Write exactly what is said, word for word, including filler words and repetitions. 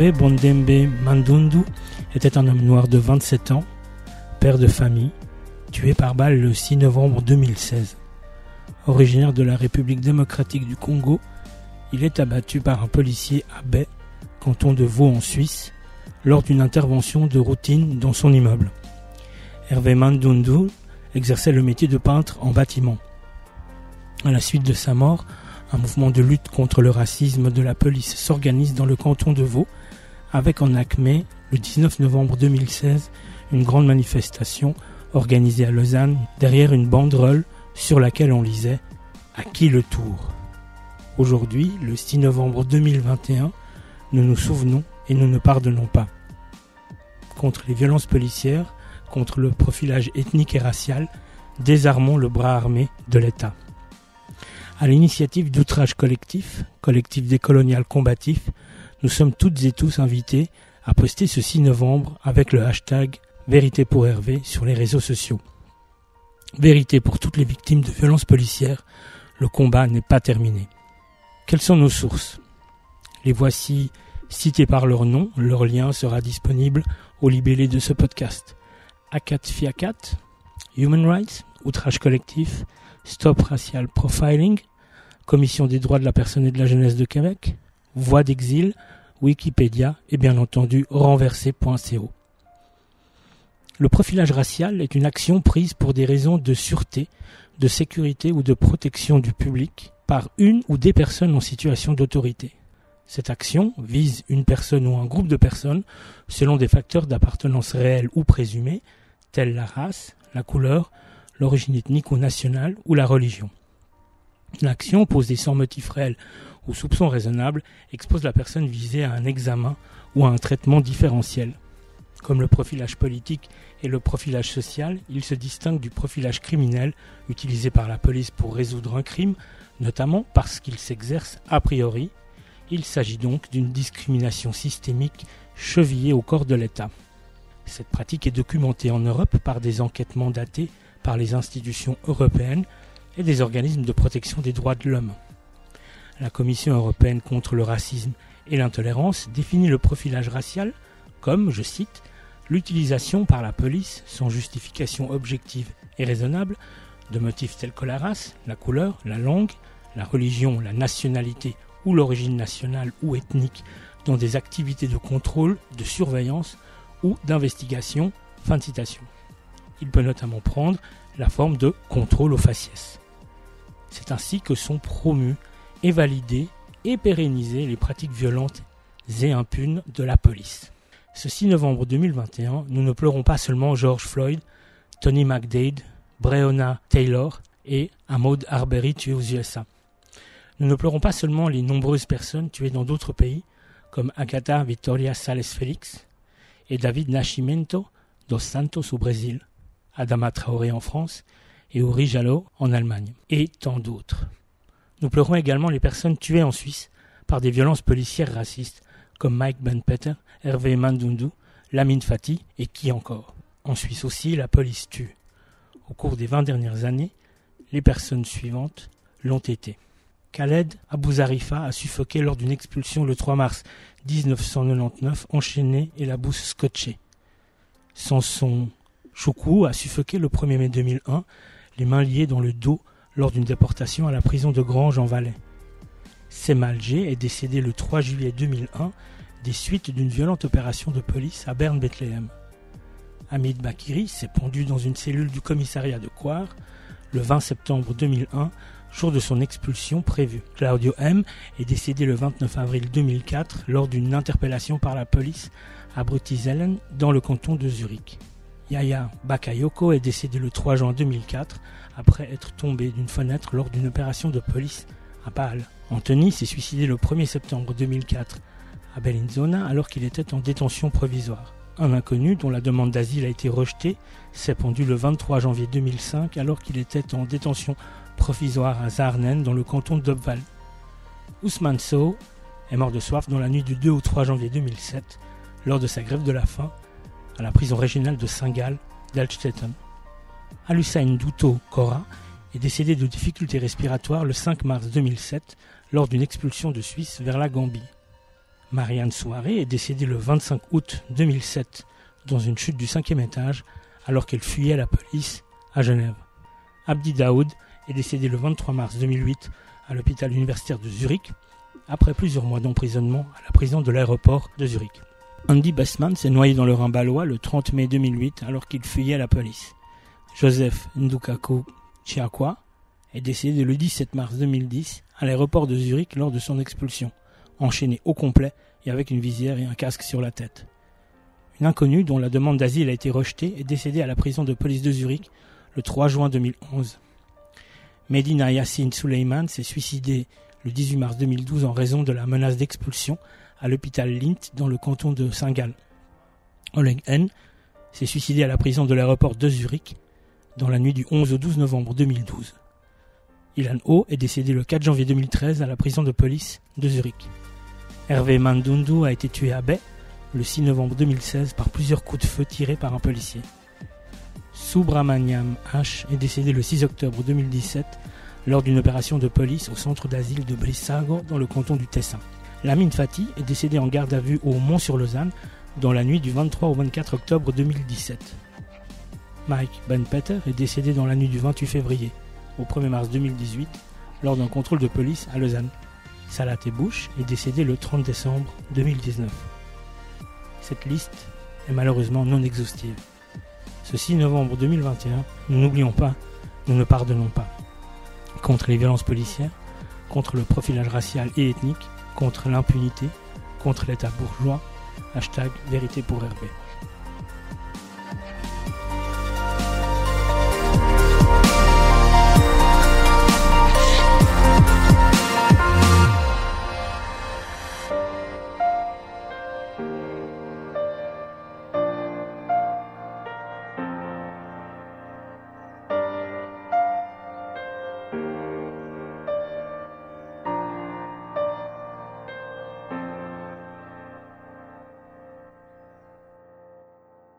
Hervé Bondembe Mandundu était un homme noir de vingt-sept ans, père de famille, tué par balle le six novembre deux mille seize. Originaire de la République démocratique du Congo, il est abattu par un policier à Bay, canton de Vaud en Suisse, lors d'une intervention de routine dans son immeuble. Hervé Mandundu exerçait le métier de peintre en bâtiment. À la suite de sa mort, un mouvement de lutte contre le racisme de la police s'organise dans le canton de Vaud, avec en acmé, le dix-neuf novembre deux mille seize, une grande manifestation organisée à Lausanne derrière une banderole sur laquelle on lisait « À qui le tour ?» Aujourd'hui, le six novembre deux mille vingt et un, nous nous souvenons et nous ne pardonnons pas. Contre les violences policières, contre le profilage ethnique et racial, désarmons le bras armé de l'État. À l'initiative d'Outrage Collectif, collectif décolonial combatif, nous sommes toutes et tous invités à poster ce six novembre avec le hashtag Vérité pour Hervé sur les réseaux sociaux. Vérité pour toutes les victimes de violences policières, le combat n'est pas terminé. Quelles sont nos sources ? Les voici citées par leur nom, leur lien sera disponible au libellé de ce podcast. Acat Fiacat, Human Rights, Outrage Collectif, Stop Racial Profiling, Commission des droits de la personne et de la jeunesse de Québec, Voix d'exil, Wikipédia et bien entendu renversé point co. Le profilage racial est une action prise pour des raisons de sûreté, de sécurité ou de protection du public par une ou des personnes en situation d'autorité. Cette action vise une personne ou un groupe de personnes selon des facteurs d'appartenance réelle ou présumée, tels la race, la couleur, l'origine ethnique ou nationale ou la religion. L'action posée sans motif réel ou soupçon raisonnable expose la personne visée à un examen ou à un traitement différentiel. Comme le profilage politique et le profilage social, il se distingue du profilage criminel utilisé par la police pour résoudre un crime, notamment parce qu'il s'exerce a priori. Il s'agit donc d'une discrimination systémique chevillée au corps de l'État. Cette pratique est documentée en Europe par des enquêtes mandatées par les institutions européennes et des organismes de protection des droits de l'homme. La Commission européenne contre le racisme et l'intolérance définit le profilage racial comme, je cite, l'utilisation par la police, sans justification objective et raisonnable, de motifs tels que la race, la couleur, la langue, la religion, la nationalité ou l'origine nationale ou ethnique dans des activités de contrôle, de surveillance ou d'investigation. Fin de citation. Il peut notamment prendre la forme de contrôle au faciès. C'est ainsi que sont promues et validées et pérennisées les pratiques violentes et impunes de la police. Ce six novembre deux mille vingt et un, nous ne pleurons pas seulement George Floyd, Tony McDade, Breonna Taylor et Ahmaud Arbery tués aux U S A. Nous ne pleurons pas seulement les nombreuses personnes tuées dans d'autres pays, comme Agatha Victoria Salles Félix et David Nascimento dos Santos au Brésil, Adama Traoré en France et Uri Jallo en Allemagne, et tant d'autres. Nous pleurons également les personnes tuées en Suisse par des violences policières racistes, comme Mike Ben-Peter, Hervé Mandundu, Lamine Fati et qui encore. En Suisse aussi, la police tue. Au cours des vingt dernières années, les personnes suivantes l'ont été. Khaled Abouzarifa a suffoqué lors d'une expulsion le trois mars dix-neuf cent quatre-vingt-dix-neuf, enchaîné et la bouche scotchée. Samson Choukou a suffoqué le premier mai deux mille un, les mains liées dans le dos lors d'une déportation à la prison de Grange en Valais. Semal G est décédé le trois juillet deux mille un des suites d'une violente opération de police à Berne-Bethléem. Hamid Bakiri s'est pendu dans une cellule du commissariat de Coire le vingt septembre deux mille un, jour de son expulsion prévue. Claudio M est décédé le vingt-neuf avril deux mille quatre lors d'une interpellation par la police à Brutisellen dans le canton de Zurich. Yaya Bakayoko est décédé le trois juin deux mille quatre après être tombé d'une fenêtre lors d'une opération de police à Bâle. Anthony s'est suicidé le premier septembre deux mille quatre à Bellinzona alors qu'il était en détention provisoire. Un inconnu dont la demande d'asile a été rejetée s'est pendu le vingt-trois janvier deux mille cinq alors qu'il était en détention provisoire à Saarnen dans le canton d'Obwald. Ousmane Sow est mort de soif dans la nuit du deux au trois janvier deux mille sept lors de sa grève de la faim à la prison régionale de Saint-Gall d'Altstetten. Al-Hussein Douto Kora est décédé de difficultés respiratoires le cinq mars deux mille sept lors d'une expulsion de Suisse vers la Gambie. Marianne Souaré est décédée le vingt-cinq août deux mille sept dans une chute du cinquième étage alors qu'elle fuyait la police à Genève. Abdi Daoud est décédé le vingt-trois mars deux mille huit à l'hôpital universitaire de Zurich après plusieurs mois d'emprisonnement à la prison de l'aéroport de Zurich. Andy Bestman s'est noyé dans le Rhin balois le trente mai deux mille huit alors qu'il fuyait la police. Joseph Ndukako Chiakwa est décédé le dix-sept mars deux mille dix à l'aéroport de Zurich lors de son expulsion, enchaîné au complet et avec une visière et un casque sur la tête. Une inconnue dont la demande d'asile a été rejetée est décédée à la prison de police de Zurich le trois juin deux mille onze. Medina Yassine Suleiman s'est suicidé le dix-huit mars deux mille douze en raison de la menace d'expulsion à l'hôpital Lindt dans le canton de Saint-Gall. Oleg N s'est suicidé à la prison de l'aéroport de Zurich dans la nuit du onze au douze novembre deux mille douze. Ilan O est décédé le quatre janvier deux mille treize à la prison de police de Zurich. Hervé Mandundu a été tué à Bay le six novembre deux mille seize par plusieurs coups de feu tirés par un policier. Subramaniam H est décédé le six octobre deux mille dix-sept lors d'une opération de police au centre d'asile de Brissago dans le canton du Tessin. Lamine Fati est décédé en garde à vue au Mont-sur-Lausanne dans la nuit du vingt-trois au vingt-quatre octobre deux mille dix-sept. Mike Ben-Peter est décédé dans la nuit du vingt-huit février au premier mars deux mille dix-huit lors d'un contrôle de police à Lausanne. Salat Bush est décédé le trente décembre deux mille dix-neuf. Cette liste est malheureusement non exhaustive. Ce six novembre deux mille vingt et un, nous n'oublions pas, nous ne pardonnons pas. Contre les violences policières, contre le profilage racial et ethnique, contre l'impunité, contre l'État bourgeois, hashtag vérité pour R B.